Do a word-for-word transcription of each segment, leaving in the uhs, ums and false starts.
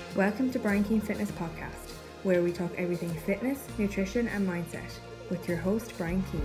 Welcome to Brian Keane Fitness Podcast, where we talk everything fitness, nutrition and mindset with your host Brian Keane.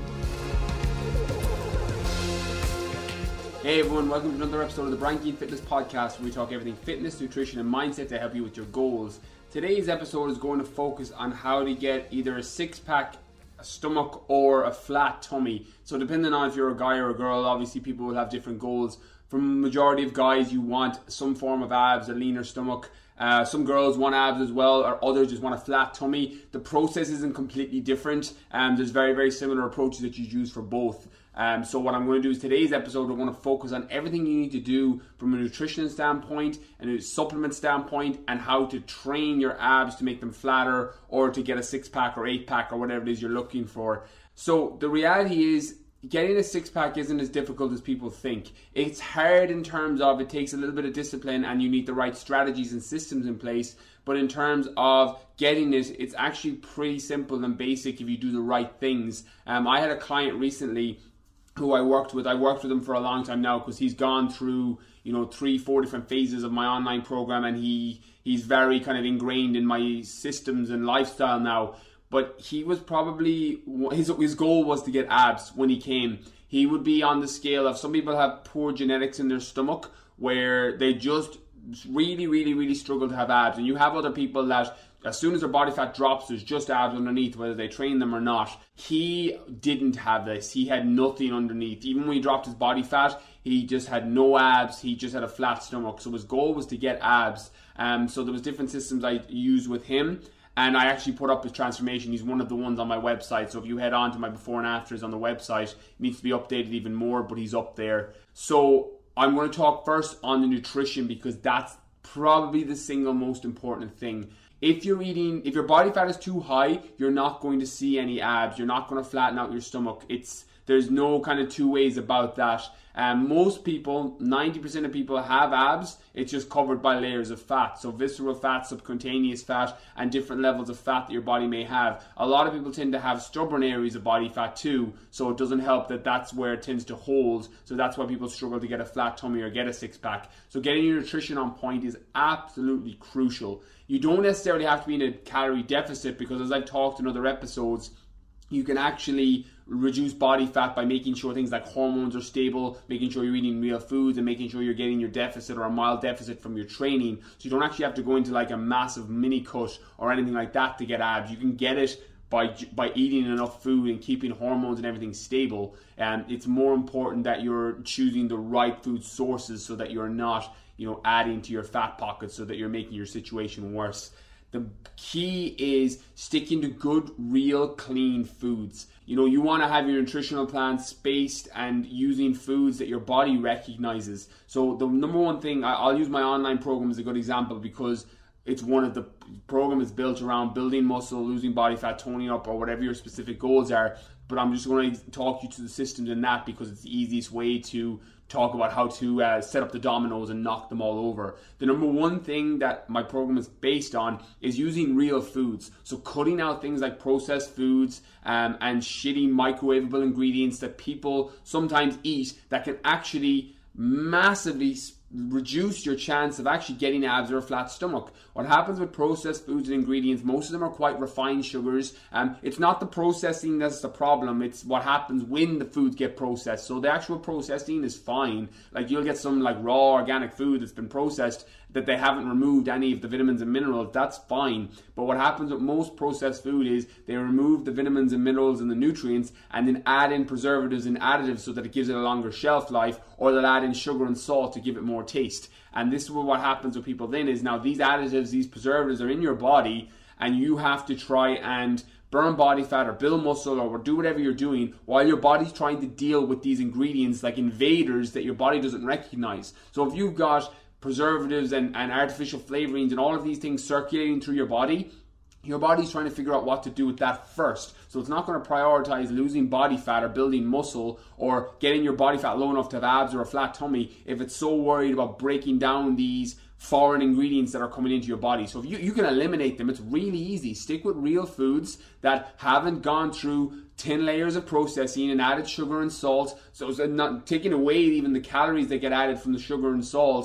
Hey everyone, welcome to another episode of the Brian Keane Fitness Podcast, where we talk everything fitness, nutrition and mindset to help you with your goals. Today's episode is going to focus on how to get either a six-pack, a stomach or a flat tummy. So depending on if you're a guy or a girl, obviously people will have different goals. For the majority of guys, you want some form of abs, a leaner stomach. Uh, some girls want abs as well, or others just want a flat tummy. The process isn't completely different. Um, there's very, very similar approaches that you use for both. Um, so what I'm going to do is today's episode, we're going to focus on everything you need to do from a nutrition standpoint and a supplement standpoint, and how to train your abs to make them flatter or to get a six-pack or eight-pack or whatever it is you're looking for. So the reality is, getting a six-pack isn't as difficult as people think. It's hard in terms of it takes a little bit of discipline and you need the right strategies and systems in place. But in terms of getting it, it's actually pretty simple and basic if you do the right things. Um, I had a client recently who I worked with. I worked with him for a long time now because he's gone through, you know, three, four different phases of my online program, and he he's very kind of ingrained in my systems and lifestyle now. But he was probably, his his goal was to get abs when he came. He would be on the scale of, some people have poor genetics in their stomach where they just really, really, really struggle to have abs. And you have other people that as soon as their body fat drops, there's just abs underneath, whether they train them or not. He didn't have this. He had nothing underneath. Even when he dropped his body fat, he just had no abs. He just had a flat stomach. So his goal was to get abs. Um, so there was different systems I used with him. And I actually put up his transformation. He's one of the ones on my website. So if you head on to my before and afters on the website, it needs to be updated even more, but he's up there. So I'm going to talk first on the nutrition, because that's probably the single most important thing. If you're eating, if your body fat is too high, you're not going to see any abs. You're not going to flatten out your stomach. It's There's no kind of two ways about that. Um, most people, ninety percent of people have abs. It's just covered by layers of fat. So visceral fat, subcutaneous fat, and different levels of fat that your body may have. A lot of people tend to have stubborn areas of body fat too. So it doesn't help that that's where it tends to hold. So that's why people struggle to get a flat tummy or get a six pack. So getting your nutrition on point is absolutely crucial. You don't necessarily have to be in a calorie deficit, because as I've talked in other episodes, you can actually reduce body fat by making sure things like hormones are stable, making sure you're eating real foods, and making sure you're getting your deficit or a mild deficit from your training. So you don't actually have to go into like a massive mini cut or anything like that to get abs. You can get it by by eating enough food and keeping hormones and everything stable. And it's more important that you're choosing the right food sources so that you're not, you know, adding to your fat pockets so that you're making your situation worse. The key is sticking to good, real, clean foods. You know, you want to have your nutritional plan spaced and using foods that your body recognizes. So the number one thing, I'll use my online program as a good example, because it's one of the program is built around building muscle, losing body fat, toning up, or whatever your specific goals are. But I'm just going to talk you to the systems in that, because it's the easiest way to talk about how to uh, set up the dominoes and knock them all over. The number one thing that my program is based on is using real foods. So cutting out things like processed foods um, and shitty microwavable ingredients that people sometimes eat that can actually massively reduce your chance of actually getting abs or a flat stomach. What happens with processed foods and ingredients, most of them are quite refined sugars. Um, it's not the processing that's the problem, it's what happens when the foods get processed. So the actual processing is fine. Like you'll get some like raw organic food that's been processed that they haven't removed any of the vitamins and minerals, that's fine. But what happens with most processed food is they remove the vitamins and minerals and the nutrients and then add in preservatives and additives so that it gives it a longer shelf life, or they'll add in sugar and salt to give it more taste. And this is what happens with people then is, now these additives, these preservatives are in your body, and you have to try and burn body fat or build muscle or do whatever you're doing while your body's trying to deal with these ingredients like invaders that your body doesn't recognize. So if you've got preservatives and, and artificial flavorings and all of these things circulating through your body, your body's trying to figure out what to do with that first. So it's not going to prioritize losing body fat or building muscle or getting your body fat low enough to have abs or a flat tummy if it's so worried about breaking down these foreign ingredients that are coming into your body. So if you, you can eliminate them, it's really easy. Stick with real foods that haven't gone through ten layers of processing and added sugar and salt. So it's not taking away even the calories that get added from the sugar and salt.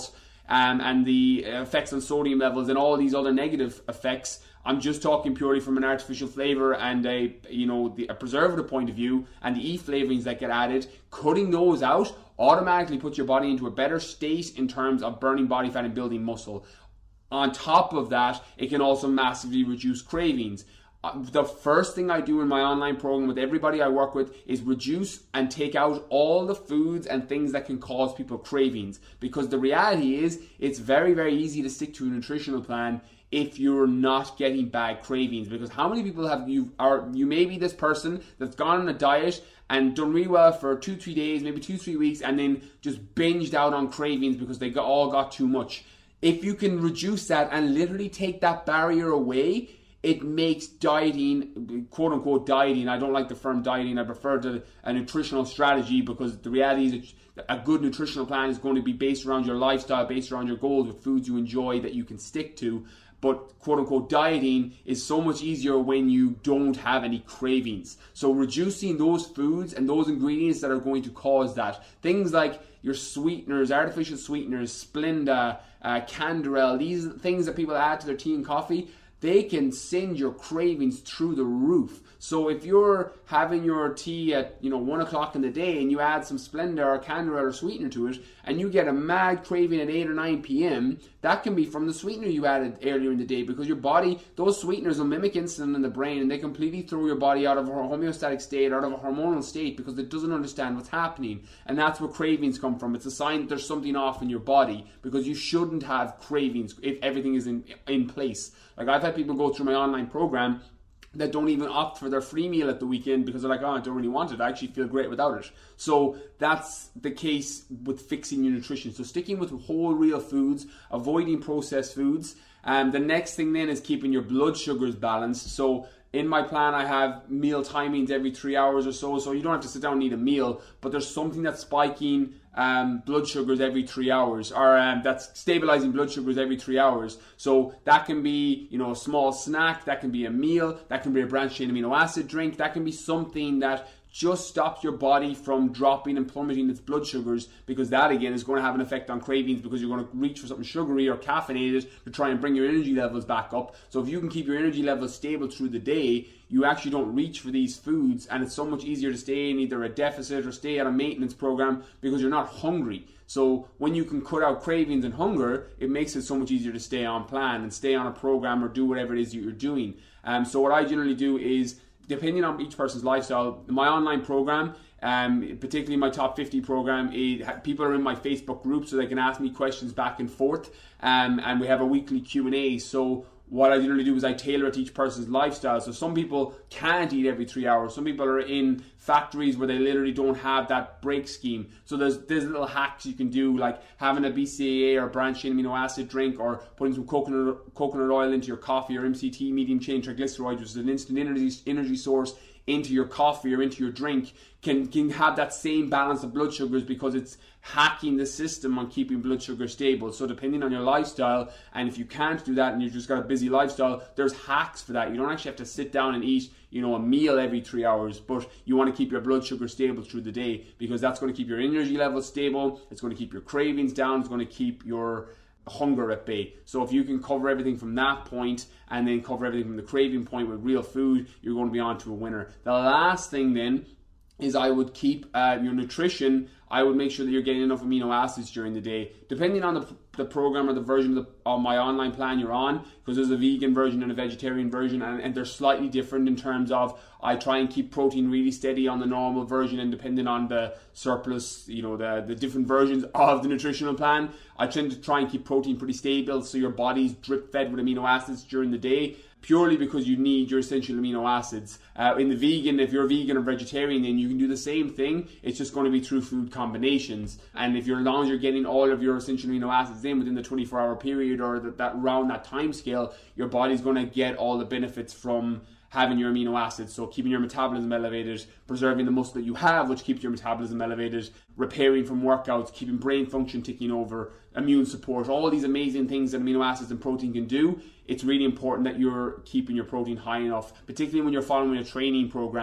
um, and the effects on sodium levels and all these other negative effects. I'm just talking purely from an artificial flavor and a, you know, the, a preservative point of view, and the E flavorings that get added. Cutting those out automatically puts your body into a better state in terms of burning body fat and building muscle. On top of that, it can also massively reduce cravings. Uh, the first thing I do in my online program with everybody I work with is reduce and take out all the foods and things that can cause people cravings. Because the reality is, it's very, very easy to stick to a nutritional plan if you're not getting bad cravings. Because how many people have you are you may be this person that's gone on a diet and done really well for two, three days, maybe two, three weeks, and then just binged out on cravings because they got, all got too much. If you can reduce that and literally take that barrier away, it makes dieting, quote unquote dieting, I don't like the term dieting, I prefer to a nutritional strategy, because the reality is that a good nutritional plan is going to be based around your lifestyle, based around your goals, with foods you enjoy that you can stick to. But quote unquote dieting is so much easier when you don't have any cravings. So reducing those foods and those ingredients that are going to cause that. Things like your sweeteners, artificial sweeteners, Splenda, uh, Canderel, these things that people add to their tea and coffee, they can send your cravings through the roof. So if you're having your tea at, you know, one o'clock in the day and you add some Splenda or Canderel or sweetener to it, and you get a mad craving at eight or nine p.m., that can be from the sweetener you added earlier in the day, because your body, those sweeteners will mimic insulin in the brain, and they completely throw your body out of a homeostatic state, out of a hormonal state, because it doesn't understand what's happening. And that's where cravings come from. It's a sign that there's something off in your body, because you shouldn't have cravings if everything is in, in place. Like, I've had people go through my online program that don't even opt for their free meal at the weekend because they're like, oh, I don't really want it. I actually feel great without it. So that's the case with fixing your nutrition. So sticking with whole real foods, avoiding processed foods. Um, the next thing then is keeping your blood sugars balanced. So in my plan, I have meal timings every three hours or so. So you don't have to sit down and eat a meal, but there's something that's spiking um, blood sugars every three hours, or um, that's stabilizing blood sugars every three hours. So that can be, you know, a small snack, that can be a meal, that can be a branched chain amino acid drink, that can be something that just stops your body from dropping and plummeting its blood sugars, because that again is going to have an effect on cravings, because you're going to reach for something sugary or caffeinated to try and bring your energy levels back up. So if you can keep your energy levels stable through the day, you actually don't reach for these foods, and it's so much easier to stay in either a deficit or stay on a maintenance program because you're not hungry. So when you can cut out cravings and hunger, it makes it so much easier to stay on plan and stay on a program or do whatever it is that you're doing. Um, so what I generally do is, depending on each person's lifestyle, my online program, um, particularly my top fifty program, it, people are in my Facebook group so they can ask me questions back and forth, um, and we have a weekly Q and A. So what I generally do is I tailor it to each person's lifestyle. So some people can't eat every three hours. Some people are in factories where they literally don't have that break scheme. So there's there's little hacks you can do, like having a B C A A or branched chain amino acid drink, or putting some coconut coconut oil into your coffee, or M C T, medium chain triglycerides, which is an instant energy energy source, into your coffee or into your drink, can can have that same balance of blood sugars, because it's hacking the system on keeping blood sugar stable. So depending on your lifestyle, and if you can't do that and you've just got a busy lifestyle, there's hacks for that. You don't actually have to sit down and eat, you know, a meal every three hours, but you want to keep your blood sugar stable through the day, because that's going to keep your energy levels stable, it's going to keep your cravings down, it's going to keep your hunger at bay. So if you can cover everything from that point and then cover everything from the craving point with real food, you're going to be on to a winner. The last thing then is I would keep uh, your nutrition. I would make sure that you're getting enough amino acids during the day, depending on the, the program or the version of, the, of my online plan you're on, because there's a vegan version and a vegetarian version, and, and they're slightly different in terms of, I try and keep protein really steady on the normal version, and depending on the surplus, you know, the, the different versions of the nutritional plan, I tend to try and keep protein pretty stable so your body's drip fed with amino acids during the day, purely because you need your essential amino acids. Uh, in the vegan, if you're vegan or vegetarian, then you can do the same thing. It's just going to be through food combinations. And if you're, as long as you're getting all of your essential amino acids in within the twenty-four hour period, or that, that around that time scale, your body's going to get all the benefits from having your amino acids. So keeping your metabolism elevated, preserving the muscle that you have, which keeps your metabolism elevated, repairing from workouts, keeping brain function ticking over, immune support, all these amazing things that amino acids and protein can do. It's really important that you're keeping your protein high enough, particularly when you're following a training program,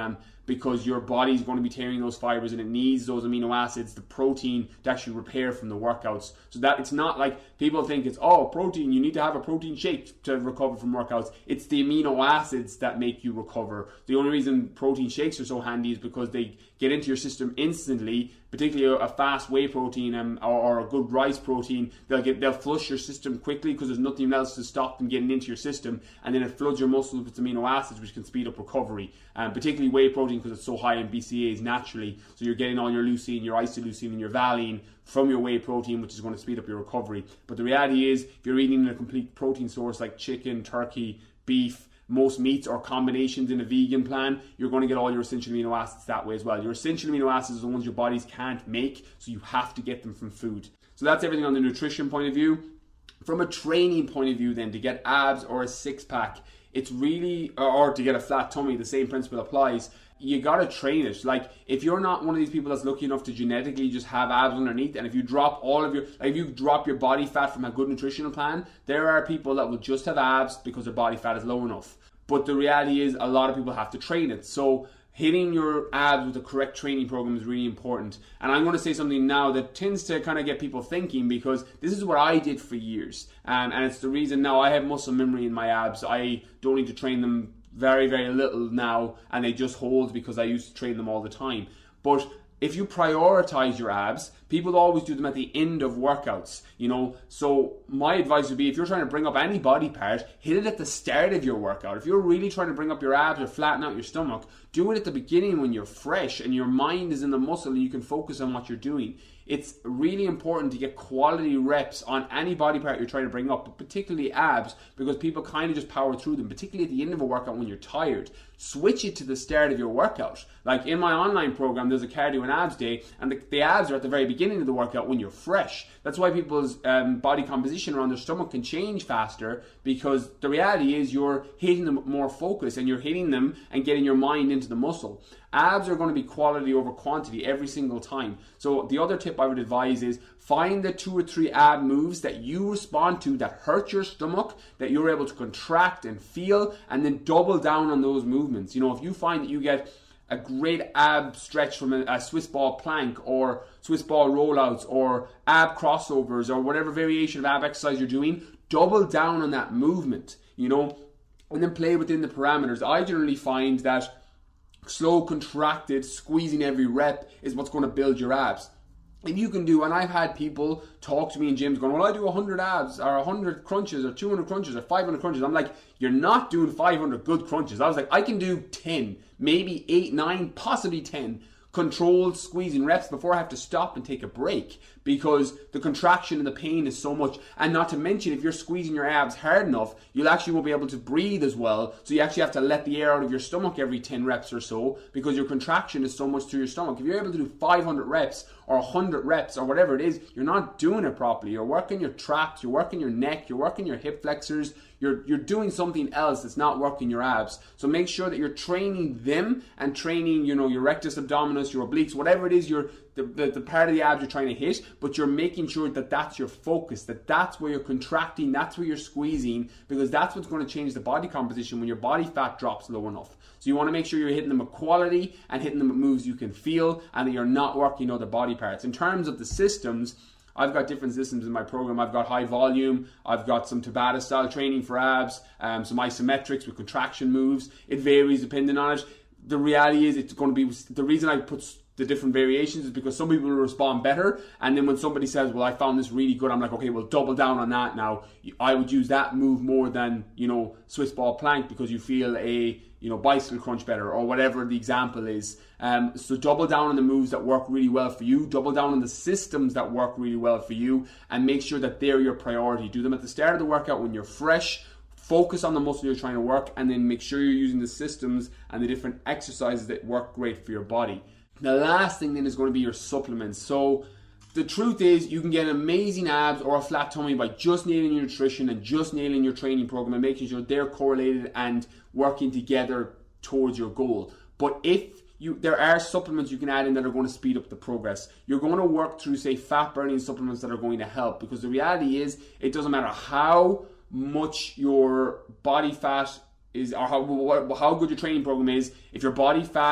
because your body's going to be tearing those fibers and it needs those amino acids, the protein, to actually repair from the workouts. So that it's not like people think it's, oh, protein, you need to have a protein shake to recover from workouts. It's the amino acids that make you recover. The only reason protein shakes are so handy is because they get into your system instantly, particularly a fast whey protein um, or, or a good rice protein. They'll get they'll flush your system quickly because there's nothing else to stop them getting into your system, and then it floods your muscles with amino acids, which can speed up recovery. Um, particularly whey protein, because it's so high in B C A As naturally, so you're getting all your leucine, your isoleucine, and your valine from your whey protein, which is going to speed up your recovery. But the reality is, if you're eating a complete protein source like chicken, turkey, beef, most meats or combinations in a vegan plan, you're going to get all your essential amino acids that way as well. Your essential amino acids are the ones your bodies can't make, so you have to get them from food. So that's everything on the nutrition point of view. From a training point of view then, to get abs or a six-pack, it's really, or to get a flat tummy, the same principle applies. You got to train it. Like, if you're not one of these people that's lucky enough to genetically just have abs underneath, and if you drop all of your, like if you drop your body fat from a good nutritional plan, there are people that will just have abs because their body fat is low enough. But the reality is, a lot of people have to train it. So hitting your abs with the correct training program is really important. And I'm going to say something now that tends to kind of get people thinking, because this is what I did for years. Um, and it's the reason now I have muscle memory in my abs. I don't need to train them very, very little now, and they just hold because I used to train them all the time. But if you prioritize your abs, people always do them at the end of workouts, you know. So my advice would be, if you're trying to bring up any body part, hit it at the start of your workout. If you're really trying to bring up your abs or flatten out your stomach, do it at the beginning when you're fresh and your mind is in the muscle and you can focus on what you're doing. It's really important to get quality reps on any body part you're trying to bring up, but particularly abs, because people kind of just power through them, particularly at the end of a workout when you're tired. Switch it to the start of your workout. Like in my online program, there's a cardio and abs day, and the, the abs are at the very beginning of the workout when you're fresh. That's why people's um, body composition around their stomach can change faster, because the reality is you're hitting them with more focus and you're hitting them and getting your mind into the muscle. Abs are going to be quality over quantity every single time. So the other tip I would advise is find the two or three ab moves that you respond to that hurt your stomach, that you're able to contract and feel, and then double down on those movements. You know, if you find that you get a great ab stretch from a, a Swiss ball plank or Swiss ball rollouts or ab crossovers or whatever variation of ab exercise you're doing, double down on that movement, you know, and then play within the parameters. I generally find that slow, contracted, squeezing every rep is what's going to build your abs. If you can do, and I've had people talk to me in gyms going, well, I do one hundred abs or one hundred crunches or two hundred crunches or five hundred crunches. I'm like, you're not doing five hundred good crunches. I was like, I can do ten, maybe eight, nine, possibly ten controlled squeezing reps before I have to stop and take a break, because the contraction and the pain is so much. And not to mention, if you're squeezing your abs hard enough, you'll actually won't be able to breathe as well. So you actually have to let the air out of your stomach every ten reps or so, because your contraction is so much through your stomach. If you're able to do five hundred reps or one hundred reps or whatever it is, you're not doing it properly. You're working your traps, you're working your neck, you're working your hip flexors, You're, you're doing something else that's not working your abs. So make sure that you're training them and training, you know, your rectus abdominis, your obliques, whatever it is, you're, the, the, the part of the abs you're trying to hit, but you're making sure that that's your focus, that that's where you're contracting, that's where you're squeezing, because that's what's going to change the body composition when your body fat drops low enough. So you want to make sure you're hitting them with quality and hitting them with moves you can feel, and that you're not working other body parts. In terms of the systems, I've got different systems in my program. I've got high volume, I've got some Tabata style training for abs, um, some isometrics with contraction moves. It varies depending on it. The reality is it's going to be, the reason I put the different variations is because some people will respond better, and then when somebody says, well, I found this really good, I'm like, okay, well, double down on that now. I would use that move more than, you know, Swiss ball plank, because you feel a, you know, bicycle crunch better, or whatever the example is. Um, so double down on the moves that work really well for you, double down on the systems that work really well for you, and make sure that they're your priority. Do them at the start of the workout when you're fresh. Focus on the muscle you're trying to work, and then make sure you're using the systems and the different exercises that work great for your body. The last thing then is going to be your supplements. So the truth is, you can get amazing abs or a flat tummy by just nailing your nutrition and just nailing your training program and making sure they're correlated and working together towards your goal. But if you, there are supplements you can add in that are going to speed up the progress. You're going to work through, say, fat burning supplements that are going to help, because the reality is, it doesn't matter how much your body fat is, or how, how good your training program is, if your body fat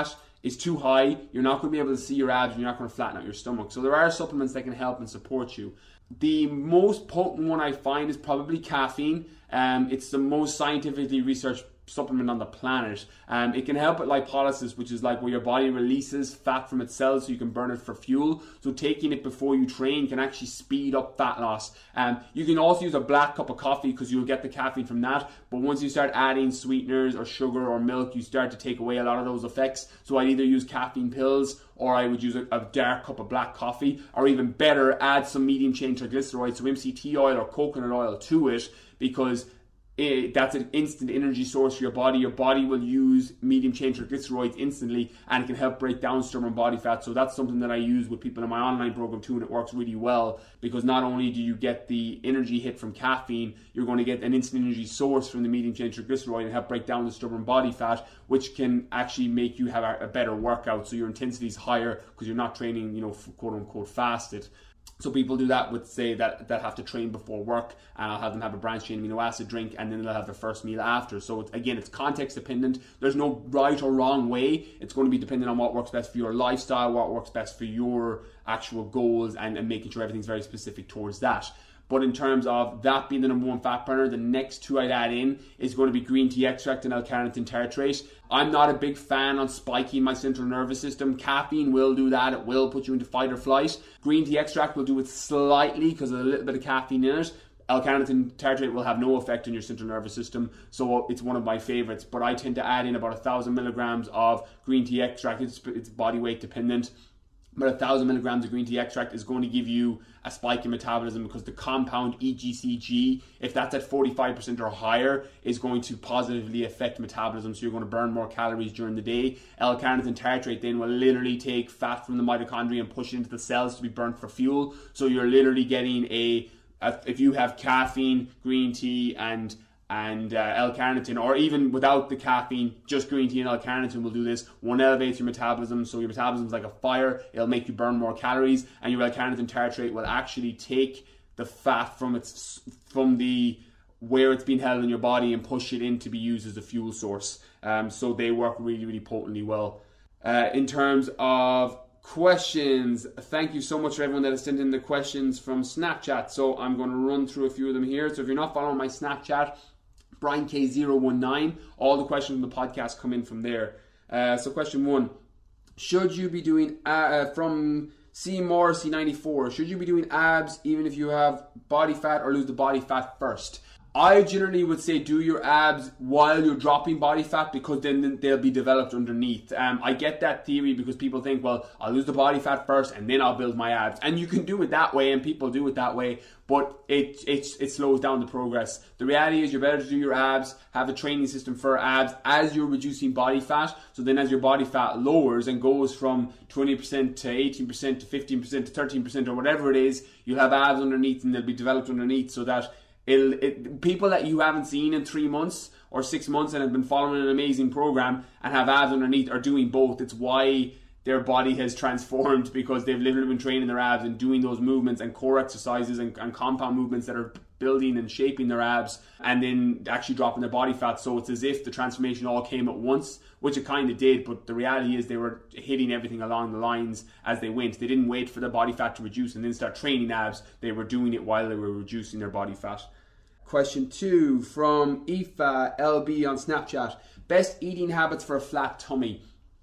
is too high, you're not going to be able to see your abs and you're not going to flatten out your stomach. So there are supplements that can help and support you. The most potent one I find is probably caffeine. Um, it's the most scientifically researched supplement on the planet. Um, it can help with lipolysis, which is like where your body releases fat from its cells so you can burn it for fuel. So taking it before you train can actually speed up fat loss. Um, you can also use a black cup of coffee because you'll get the caffeine from that. But once you start adding sweeteners or sugar or milk, you start to take away a lot of those effects. So I'd either use caffeine pills, or I would use a, a dark cup of black coffee, or even better, add some medium chain triglycerides, so M C T oil or coconut oil to it, because It, that's an instant energy source for your body. Your body will use medium chain triglycerides instantly, and it can help break down stubborn body fat. So that's something that I use with people in my online program too, and it works really well, because not only do you get the energy hit from caffeine, you're going to get an instant energy source from the medium chain triglyceride and help break down the stubborn body fat, which can actually make you have a, a better workout. So your intensity is higher because you're not training, you know, quote unquote fasted. So people do that with, say, that, that have to train before work, and I'll have them have a branched chain amino acid drink, and then they'll have their first meal after. So it's, again, it's context dependent. There's no right or wrong way. It's going to be dependent on what works best for your lifestyle, what works best for your actual goals, and, and making sure everything's very specific towards that. But in terms of that being the number one fat burner, the next two I'd add in is going to be green tea extract and L-carnitine tartrate. I'm not a big fan on spiking my central nervous system. Caffeine will do that. It will put you into fight or flight. Green tea extract will do it slightly because of a little bit of caffeine in it. L-carnitine tartrate will have no effect on your central nervous system, so it's one of my favorites. But I tend to add in about a thousand milligrams of green tea extract. It's, it's body weight dependent. But a thousand milligrams of green tea extract is going to give you a spike in metabolism, because the compound E G C G, if that's at forty-five percent or higher, is going to positively affect metabolism. So you're going to burn more calories during the day. L-carnitine tartrate then will literally take fat from the mitochondria and push it into the cells to be burnt for fuel. So you're literally getting a, a if you have caffeine, green tea, and and uh, L-carnitine, or even without the caffeine, just green tea and L-carnitine will do this. One elevates your metabolism, so your metabolism is like a fire. It'll make you burn more calories, and your L-carnitine tartrate will actually take the fat from its from the where it's been held in your body and push it in to be used as a fuel source. Um, so they work really, really potently well. Uh, in terms of questions, thank you so much for everyone that has sent in the questions from Snapchat. So I'm going to run through a few of them here. So if you're not following my Snapchat, Brian K zero one nine, all the questions from the podcast come in from there. Uh, so question one, should you be doing, uh, from C Morrissey ninety-four, should you be doing abs even if you have body fat, or lose the body fat first? I generally would say do your abs while you're dropping body fat, because then they'll be developed underneath. Um, I get that theory because people think, well, I'll lose the body fat first and then I'll build my abs. And you can do it that way, and people do it that way, but it, it, it slows down the progress. The reality is you're better to do your abs, have a training system for abs as you're reducing body fat. So then as your body fat lowers and goes from twenty percent to eighteen percent to fifteen percent to thirteen percent or whatever it is, you'll have abs underneath, and they'll be developed underneath, so that It'll, it, people that you haven't seen in three months or six months and have been following an amazing program and have abs underneath are doing both. It's why their body has transformed, because they've literally been training their abs and doing those movements and core exercises and, and compound movements that are building and shaping their abs, and then actually dropping their body fat. So it's as if the transformation all came at once, which it kind of did, but the reality is they were hitting everything along the lines as they went. They didn't wait for their body fat to reduce and then start training abs. They were doing it while they were reducing their body fat. Question two from Aoife L B on Snapchat. Best eating habits for a flat tummy.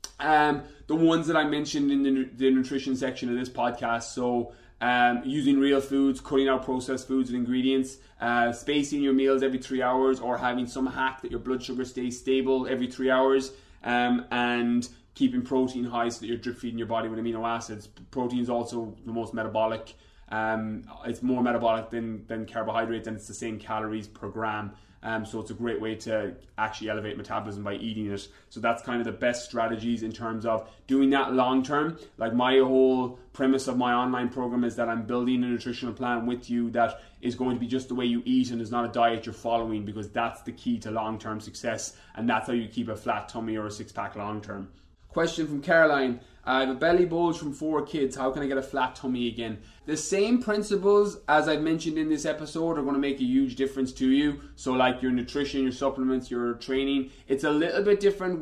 Um, the ones that I mentioned in the, the nutrition section of this podcast. So um, using real foods, cutting out processed foods and ingredients, uh, spacing your meals every three hours, or having some hack that your blood sugar stays stable every three hours, um, and keeping protein high so that you're drip feeding your body with amino acids. Protein is also the most metabolic. Um, it's more metabolic than, than carbohydrates, and it's the same calories per gram. Um, so it's a great way to actually elevate metabolism by eating it. So that's kind of the best strategies in terms of doing that long term. Like, my whole premise of my online program is that I'm building a nutritional plan with you that is going to be just the way you eat, and is not a diet you're following, because that's the key to long-term success, and that's how you keep a flat tummy or a six-pack long-term. Question from Caroline. I have a belly bulge from four kids. How can I get a flat tummy again? The same principles as I've mentioned in this episode are going to make a huge difference to you. So like your nutrition, your supplements, your training. It's a little bit different with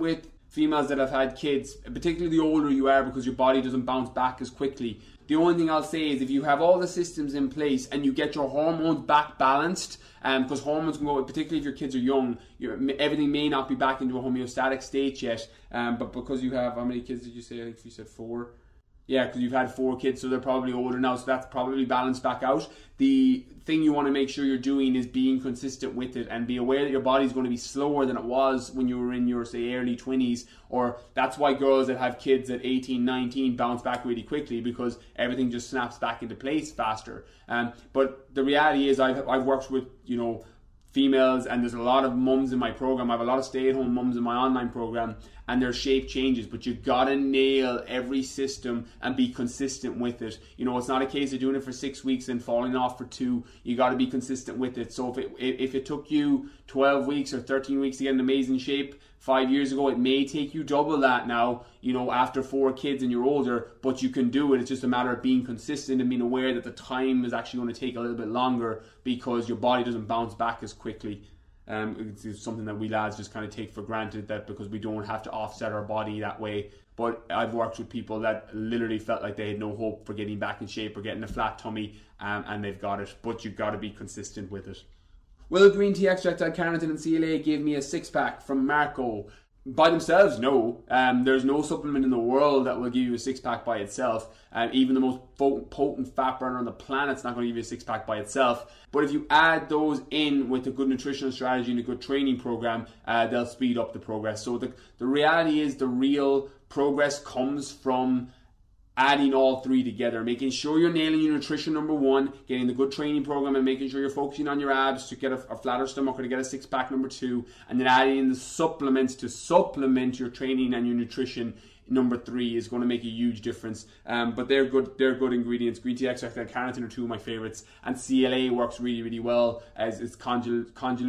females that have had kids, particularly the older you are, because your body doesn't bounce back as quickly. The only thing I'll say is if you have all the systems in place and you get your hormones back balanced, um, because hormones can go, particularly if your kids are young, everything may not be back into a homeostatic state yet, um, but because you have, how many kids did you say? I think you said four. Yeah, because you've had four kids, so they're probably older now, so that's probably balanced back out. The thing you want to make sure you're doing is being consistent with it and be aware that your body's going to be slower than it was when you were in your, say, early twenties, or that's why girls that have kids at eighteen, nineteen bounce back really quickly, because everything just snaps back into place faster. Um, but the reality is I've, I've worked with, you know, females, and there's a lot of mums in my program. I have a lot of stay-at-home mums in my online program, and their shape changes, but you gotta nail every system and be consistent with it. You know, it's not a case of doing it for six weeks and falling off for two. You gotta be consistent with it. So if it if it took you twelve weeks or thirteen weeks to get in amazing shape five years ago, it may take you double that now, you know, after four kids and you're older, but you can do it. It's just a matter of being consistent and being aware that the time is actually going to take a little bit longer because your body doesn't bounce back as quickly. Um, it's something that we lads just kind of take for granted, that because we don't have to offset our body that way. But I've worked with people that literally felt like they had no hope for getting back in shape or getting a flat tummy, um, and they've got it. But you've got to be consistent with it. Will green tea extract, L-carnitine and C L A give me a six-pack? From Marco. By themselves, no. Um, there's no supplement in the world that will give you a six-pack by itself. Um, even the most potent fat burner on the planet's not going to give you a six-pack by itself. But if you add those in with a good nutritional strategy and a good training program, uh, they'll speed up the progress. So the, the reality is the real progress comes from adding all three together, making sure you're nailing your nutrition, number one, getting the good training program and making sure you're focusing on your abs to get a, a flatter stomach or to get a six pack, number two, and then adding in the supplements to supplement your training and your nutrition, number three, is going to make a huge difference. Um, but they're good, they're good ingredients. Green tea extract and carnitine are two of my favorites, and C L A works really, really well as it's conjugate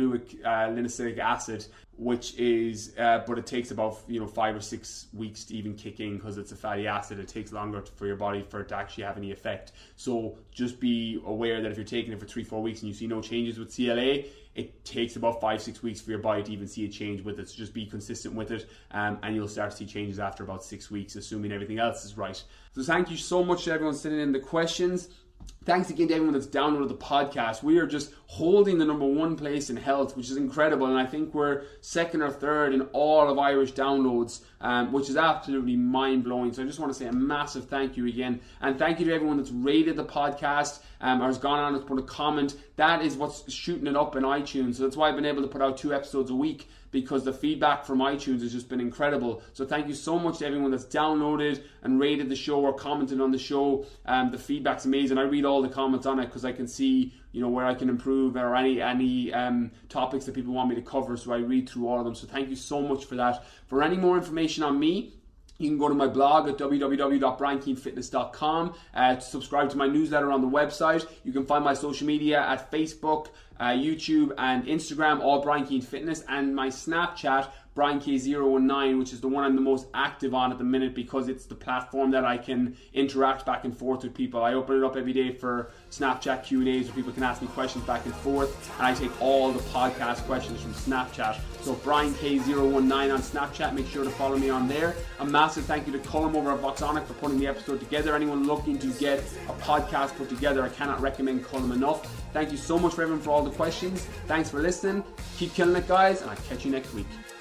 uh, linolenic acid, which is, uh, but it takes about, you know, five or six weeks to even kick in because it's a fatty acid. It takes longer for your body for it to actually have any effect. So just be aware that if you're taking it for three, four weeks and you see no changes with C L A, it takes about five, six weeks for your body to even see a change with it. So just be consistent with it, um, and you'll start to see changes after about six weeks, assuming everything else is right. So thank you so much to everyone sending in the questions. Thanks again to everyone that's downloaded the podcast. We are just holding the number one place in health, which is incredible. And I think we're second or third in all of Irish downloads, um, which is absolutely mind-blowing. So I just want to say a massive thank you again. And thank you to everyone that's rated the podcast, um, or has gone on and put a comment. That is what's shooting it up in iTunes. So that's why I've been able to put out two episodes a week, because the feedback from iTunes has just been incredible. So thank you so much to everyone that's downloaded and rated the show or commented on the show. Um, the feedback's amazing. I read all the comments on it because I can see, you know, where I can improve or any any um, topics that people want me to cover. So I read through all of them. So thank you so much for that. For any more information on me, you can go to my blog at w w w dot brian keane fitness dot com, uh, to subscribe to my newsletter on the website. You can find my social media at Facebook, uh, YouTube and Instagram, all Brian Keane Fitness, and my Snapchat, Brian K zero one nine, which is the one I'm the most active on at the minute because it's the platform that I can interact back and forth with people. I open it up every day for Snapchat Q and A's where people can ask me questions back and forth, and I take all the podcast questions from Snapchat. So Brian K zero one nine on Snapchat, make sure to follow me on there. A massive thank you to Colm over at Voxonic for putting the episode together. Anyone looking to get a podcast put together, I cannot recommend Colm enough. Thank you so much for everyone for all the questions. Thanks for listening. Keep killing it, guys, and I'll catch you next week.